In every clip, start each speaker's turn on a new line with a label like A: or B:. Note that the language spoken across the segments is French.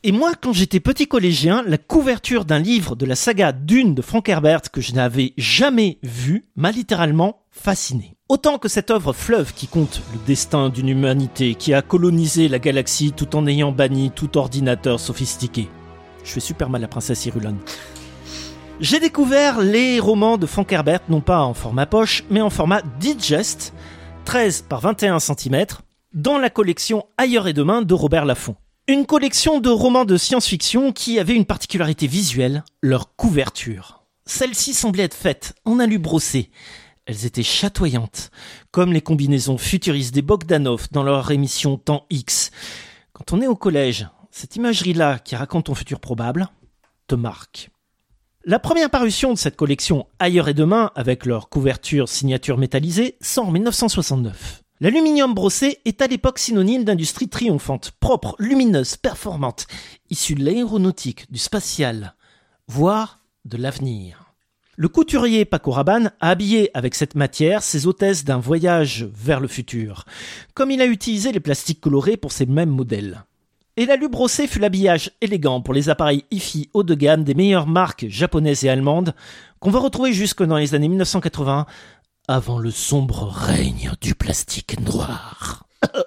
A: Et moi, quand j'étais petit collégien, la couverture d'un livre de la saga Dune de Frank Herbert que je n'avais jamais vu m'a littéralement fasciné. Autant que cette œuvre fleuve qui compte le destin d'une humanité qui a colonisé la galaxie tout en ayant banni tout ordinateur sophistiqué. Je fais super mal à Princesse Irulan. J'ai découvert les romans de Frank Herbert, non pas en format poche, mais en format digest, 13 par 21 cm, dans la collection Ailleurs et Demain de Robert Laffont. Une collection de romans de science-fiction qui avait une particularité visuelle, leur couverture. Celle-ci semblait être faite en alu brossé. Elles étaient chatoyantes, comme les combinaisons futuristes des Bogdanov dans leur émission Temps X. Quand on est au collège, cette imagerie-là qui raconte ton futur probable te marque. La première parution de cette collection Ailleurs et Demain, avec leur couverture signature métallisée, sort en 1969. L'aluminium brossé est à l'époque synonyme d'industrie triomphante, propre, lumineuse, performante, issue de l'aéronautique, du spatial, voire de l'avenir. Le couturier Paco Rabanne a habillé avec cette matière ses hôtesses d'un voyage vers le futur, comme il a utilisé les plastiques colorés pour ces mêmes modèles. Et l'alu brossé fut l'habillage élégant pour les appareils hi-fi haut de gamme des meilleures marques japonaises et allemandes qu'on va retrouver jusque dans les années 1980, avant le sombre règne du plastique noir.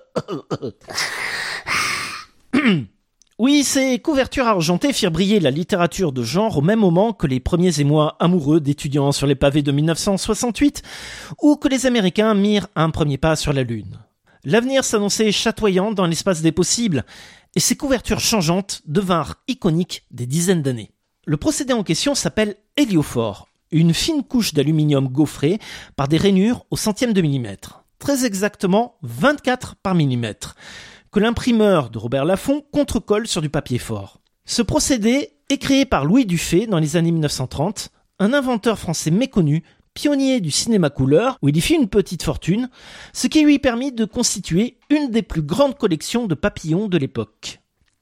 A: Oui, ces couvertures argentées firent briller la littérature de genre au même moment que les premiers émois amoureux d'étudiants sur les pavés de 1968 ou que les Américains mirent un premier pas sur la Lune. L'avenir s'annonçait chatoyant dans l'espace des possibles et ces couvertures changeantes devinrent iconiques des dizaines d'années. Le procédé en question s'appelle héliophore, une fine couche d'aluminium gaufrée par des rainures au centième de millimètre, très exactement 24 par millimètre, que l'imprimeur de Robert Laffont contrecolle sur du papier fort. Ce procédé est créé par Louis Dufay dans les années 1930, un inventeur français méconnu, pionnier du cinéma couleur, où il y fit une petite fortune, ce qui lui permit de constituer une des plus grandes collections de papillons de l'époque.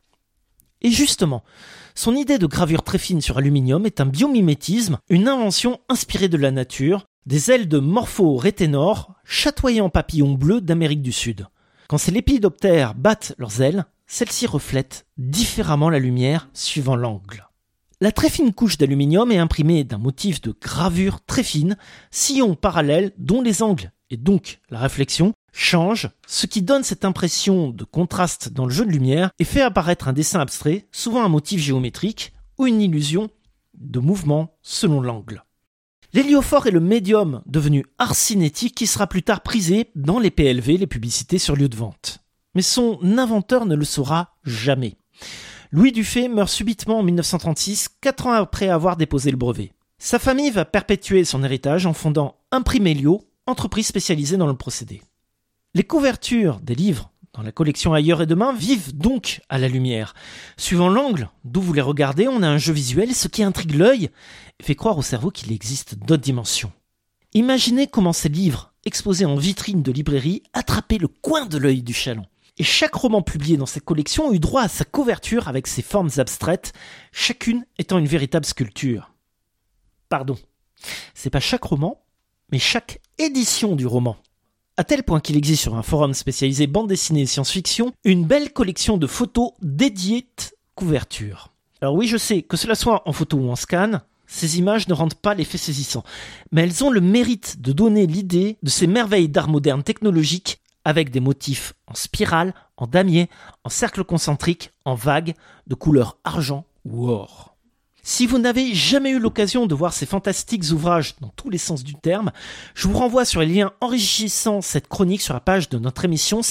A: Et justement, son idée de gravure très fine sur aluminium est un biomimétisme, une invention inspirée de la nature, des ailes de Morpho-réténor, chatoyants papillons bleus d'Amérique du Sud. Quand ces lépidoptères battent leurs ailes, celles-ci reflètent différemment la lumière suivant l'angle. La très fine couche d'aluminium est imprimée d'un motif de gravure très fine, sillon parallèle dont les angles et donc la réflexion changent, ce qui donne cette impression de contraste dans le jeu de lumière et fait apparaître un dessin abstrait, souvent un motif géométrique ou une illusion de mouvement selon l'angle. L'héliophore est le médium devenu art cinétique qui sera plus tard prisé dans les PLV, les publicités sur lieu de vente. Mais son inventeur ne le saura jamais. Louis Dufay meurt subitement en 1936, 4 ans après avoir déposé le brevet. Sa famille va perpétuer son héritage en fondant Imprimélio, entreprise spécialisée dans le procédé. Les couvertures des livres dans la collection Ailleurs et Demain vivent donc à la lumière. Suivant l'angle d'où vous les regardez, on a un jeu visuel, ce qui intrigue l'œil et fait croire au cerveau qu'il existe d'autres dimensions. Imaginez comment ces livres, exposés en vitrine de librairie, attrapaient le coin de l'œil du chaland. Et chaque roman publié dans cette collection eut droit à sa couverture avec ses formes abstraites, chacune étant une véritable sculpture. Pardon, c'est pas chaque roman, mais chaque édition du roman. À tel point qu'il existe sur un forum spécialisé bande dessinée et science-fiction, une belle collection de photos dédiées couverture. Alors oui, je sais, que cela soit en photo ou en scan, ces images ne rendent pas l'effet saisissant, mais elles ont le mérite de donner l'idée de ces merveilles d'art moderne technologique avec des motifs en spirale, en damier, en cercle concentrique, en vagues, de couleur argent ou or. Si vous n'avez jamais eu l'occasion de voir ces fantastiques ouvrages dans tous les sens du terme, je vous renvoie sur les liens enrichissant cette chronique sur la page de notre émission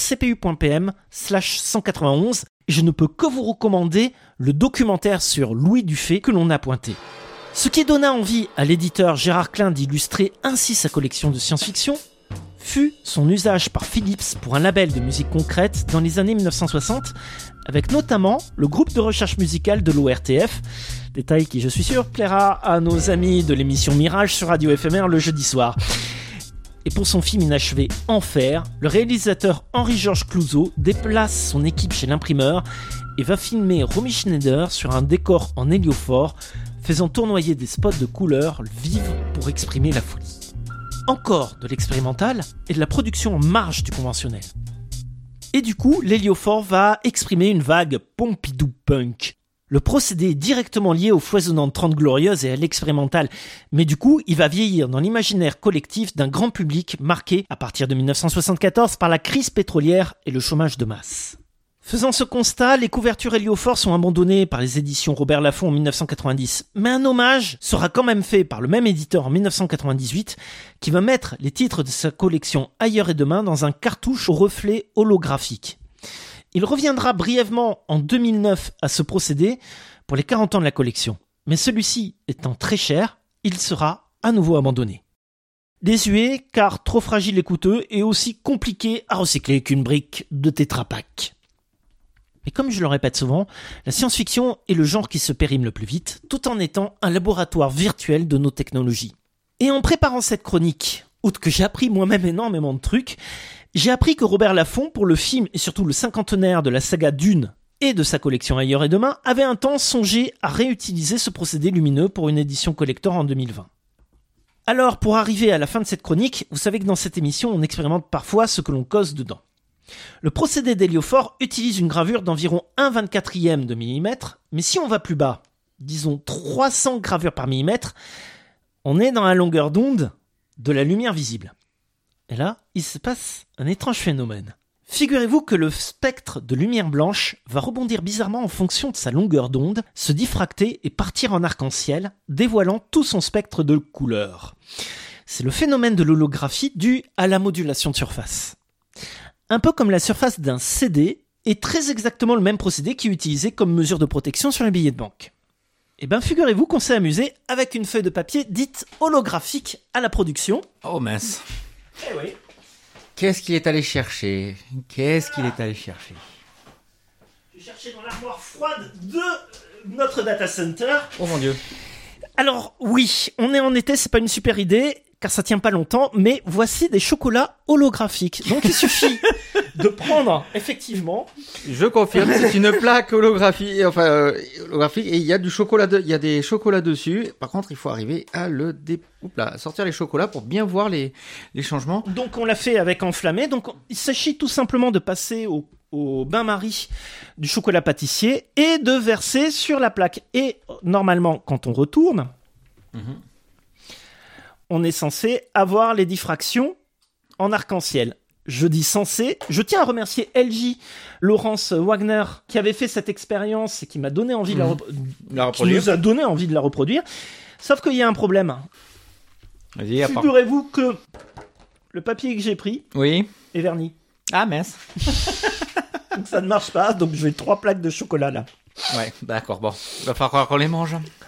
A: cpu.pm/191 et je ne peux que vous recommander le documentaire sur Louis Dufay que l'on a pointé. Ce qui donna envie à l'éditeur Gérard Klein d'illustrer ainsi sa collection de science-fiction fut son usage par Philips pour un label de musique concrète dans les années 1960, avec notamment le groupe de recherche musicale de l'ORTF, détail qui, je suis sûr, plaira à nos amis de l'émission Mirage sur Radio FMR le jeudi soir. Et pour son film inachevé Enfer, le réalisateur Henri-Georges Clouzot déplace son équipe chez l'imprimeur et va filmer Romy Schneider sur un décor en héliophore, faisant tournoyer des spots de couleurs vives pour exprimer la folie. Encore de l'expérimental et de la production en marge du conventionnel. Et du coup, l'héliophore va exprimer une vague Pompidou punk. Le procédé est directement lié aux foisonnantes 30 glorieuses et à l'expérimental, mais du coup, il va vieillir dans l'imaginaire collectif d'un grand public marqué, à partir de 1974, par la crise pétrolière et le chômage de masse. Faisant ce constat, les couvertures Héliofort sont abandonnées par les éditions Robert Laffont en 1990, mais un hommage sera quand même fait par le même éditeur en 1998, qui va mettre les titres de sa collection Ailleurs et Demain dans un cartouche au reflet holographique. Il reviendra brièvement en 2009 à ce procédé pour les 40 ans de la collection. Mais celui-ci étant très cher, il sera à nouveau abandonné. Désuet, car trop fragile et coûteux, et aussi compliqué à recycler qu'une brique de Tetra Pak. Mais comme je le répète souvent, la science-fiction est le genre qui se périme le plus vite, tout en étant un laboratoire virtuel de nos technologies. Et en préparant cette chronique, outre que j'ai appris moi-même énormément de trucs, j'ai appris que Robert Laffont, pour le film et surtout le cinquantenaire de la saga Dune et de sa collection Ailleurs et Demain, avait un temps songé à réutiliser ce procédé lumineux pour une édition collector en 2020. Alors, pour arriver à la fin de cette chronique, vous savez que dans cette émission, on expérimente parfois ce que l'on cause dedans. Le procédé d'Héliofort utilise une gravure d'environ 1/24e de millimètre, mais si on va plus bas, disons 300 gravures par millimètre, on est dans la longueur d'onde de la lumière visible. Et là, il se passe un étrange phénomène. Figurez-vous que le spectre de lumière blanche va rebondir bizarrement en fonction de sa longueur d'onde, se diffracter et partir en arc-en-ciel, dévoilant tout son spectre de couleurs. C'est le phénomène de l'holographie dû à la modulation de surface. Un peu comme la surface d'un CD, est très exactement le même procédé qui est utilisé comme mesure de protection sur les billets de banque. Eh bien, figurez-vous qu'on s'est amusé avec une feuille de papier dite holographique à la production.
B: Oh mince.
A: Eh oui.
B: Qu'est-ce qu'il est allé chercher J'ai
A: cherché dans l'armoire froide de notre data center.
B: Oh mon Dieu.
A: Alors oui, on est en été, c'est pas une super idée, car ça tient pas longtemps, mais voici des chocolats holographiques. Donc il suffit de prendre, effectivement...
B: Je confirme, c'est une plaque holographique, et il y a du chocolat, il y a des chocolats dessus. Par contre, il faut arriver à sortir les chocolats pour bien voir les changements.
A: Donc on l'a fait avec enflammé. Donc il s'agit tout simplement de passer au bain-marie du chocolat pâtissier et de verser sur la plaque. Et normalement, quand on retourne, on est censé avoir les diffractions en arc-en-ciel. Je dis censé. Je tiens à remercier LG, Laurence Wagner, qui avait fait cette expérience et qui m'a donné envie de la reproduire. Qui nous a donné envie de la reproduire. Sauf qu'il y a un problème.
B: Vas-y,
A: figurez-vous que le papier que j'ai pris est verni.
B: Ah mince.
A: Donc ça ne marche pas, donc j'ai 3 plaques de chocolat là.
B: Ouais, d'accord, bon. Il va falloir qu'on les mange.